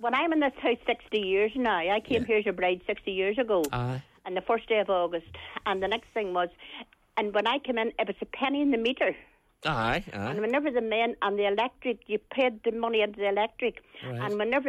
when I'm in this house 60 years now, I came here as a bride 60 years ago. Aye. On the first day of August. And the next thing was, and when I came in, it was a penny in the meter. Aye. And whenever the men on the electric, you paid the money into the electric. Right. And whenever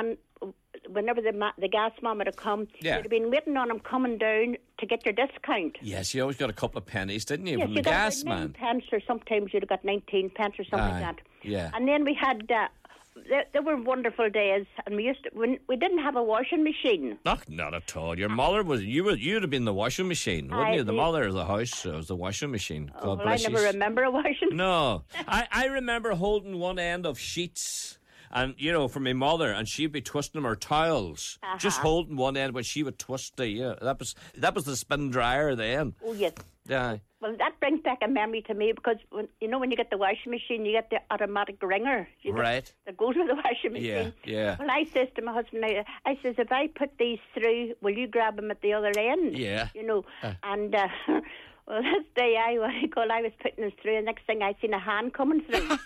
the gas man would have come, Yeah. you'd have been waiting on him coming down to get your discount. Yes, you always got a couple of pennies, didn't you, Yes, from you the got gas about 9 man? pence, or sometimes you'd have got 19 pence or something Aye, like that. yeah. And then we had, there were wonderful days, and we didn't have a washing machine. Oh, not at all. Your mother was you'd have been the washing machine, wouldn't you? The mother of the house was the washing machine. God Well, I bless never you. remember a washing. No, I remember holding one end of sheets, and for my mother, and she'd be twisting them, her towels, just holding one end when she would twist the. Yeah, that was the spin dryer then. Oh yes. Yeah. Well, that brings back a memory to me, because when you get the washing machine, you get the automatic ringer. Right. That goes with the washing machine. Yeah. Well, I says to my husband, I says, if I put these through, will you grab them at the other end? Yeah. And well, this day I was putting them through, and next thing I seen a hand coming through.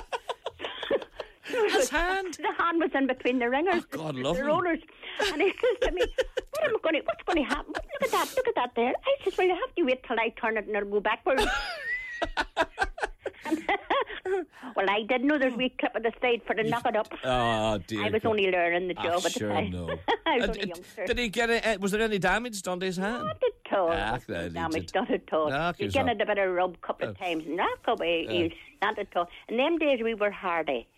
His hand? The hand was in between the ringers, Oh, God, the lovely. rollers. And he says to me, what's going to happen? Look at that there. I says, well, you have to wait till I turn it and it'll go backwards. Well, I didn't know there's a wee clip at the side for to knock it up. Oh, dear. I was only learning the job at the sure time. no. I was only a youngster. Did he get it? Was there any damage done to his hand? Not at all. No, Damage, not at all. No, You get it a bit of rub a couple of times. Not at all. And them days we were hardy.